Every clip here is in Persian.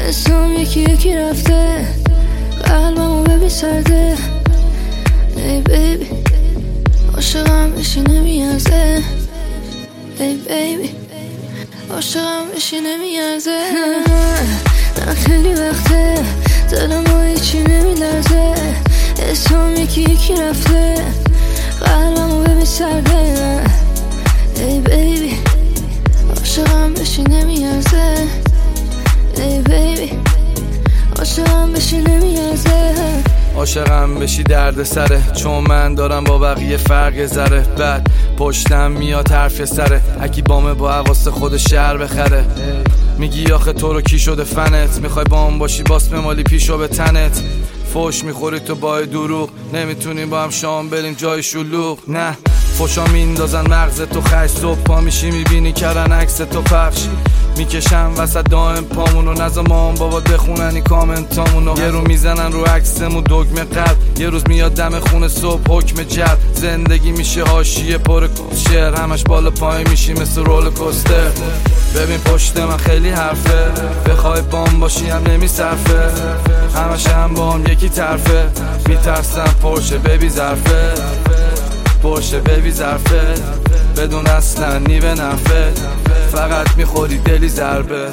اسمم یکی یکی رفته، قلبمو ببین سرده. ای بیبی عاشقم بشی نمیارزه، ای بیبی عاشقم بشی نمیارزه. نه خیلی وقته دلمو هیچی نمیلرزه، اسمم یکی یکی رفته، قلبمو ببین سرده. ای بیبی عاشقم بشی نمیارزه، ای بیبی عاشقم بشی نمیارزه. عاشقم بشی درد سره، چون من دارم با بقیه فرق ذره. بعد پشتم میاد حرف سره، هکی بامه با حواس خود شهر بخره. میگی آخه تو رو کی شده فنت، میخوای بام باشی باس مالی پیشو به تنت. فوش میخوری تو با دروغ، نمیتونیم با هم شام بریم جای شلوغ. نه فوشا میندازن مغز تو خش، صبح پا میشی میبینی کردن عکس تو پخش. میکشم وسط دائم پامونو، نزا مام بابا بخونن این کامنتامونو. یه رو میزنن رو عکسمون دگمه قلب، یه روز میاد دم خونه صبح حکم جلب. زندگی میشه حاشیه پر شعر، همش بالا پایین میشی مثل رول کوستر. ببین پشت من خیلی حرفه، بخوای بام باشی هم نمیصرفه. همش هم بام یکی طرفه، میترسم پرشه ببی ظرفه، پرشه ببی ظرفه. بدون اصلا نیوه نفه، فقط میخوری دلی ضربه.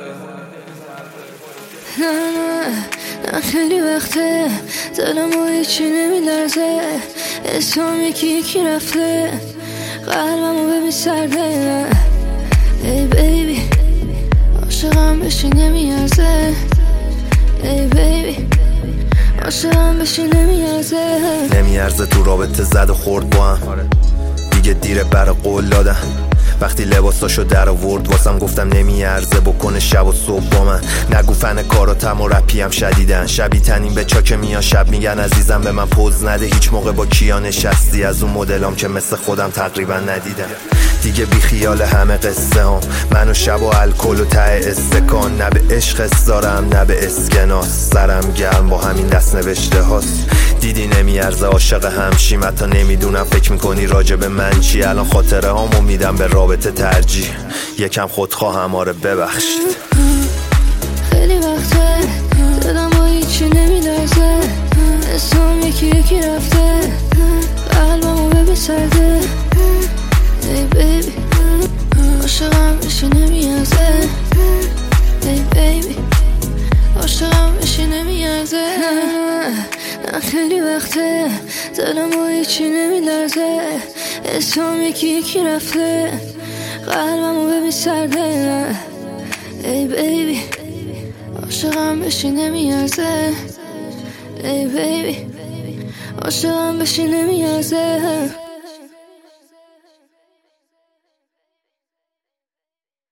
نه خیلی وقته دلمو هیچی نمیلرزه، اسمم یکی یکی رفته، قلبمو ببین سرده. ای بیبی عاشقم بشی نمیارزه، ای بیبی عاشقم بشی نمیارزه. نمیارزه تو رابطه زد و خورد با هم، دیگه دیره برا قول دادن. وقتی لباساشو در آورد واسم گفتم نمیارزه بکنه شب و صبح با من. نگو فن کاراتم و رپی هم شدیدن، شبی تنین به چاک میان شب میگن عزیزم به من پوز نده. هیچ موقع با کیا نشستی؟ از اون مدلام که مثل خودم تقریبا ندیدم. دیگه بی خیال همه قصه هم، من و شب و الکل و ته استکان. نه به عشق دارم نه به اسکناس، سرم گرم با همین دست نوشته هاست. دیدی نمیارزه عاشق همشیم، حتی نمیدونم فکر میکنی راجب من چی. الان خاطره هامو میدم به رابطه ترجیح، یکم خودخواهم آره ببخشید. خیلی وقته دلمو هیچی نمیلرزه، اسمم یکی یکی رفته، قلبمو ببین سرده. ای بیبی عاشقم بشی نمیارزه، ای بیبی عاشقم بشی نمیارزه. نه خیلی وقته دلمو هیچی نمیلرزه، اسمم یکی یکی رفته، قلبمو ببین سرده. ای بیبی عاشقم بشی نمیارزه، ای بیبی عاشقم بشی نمیارزه.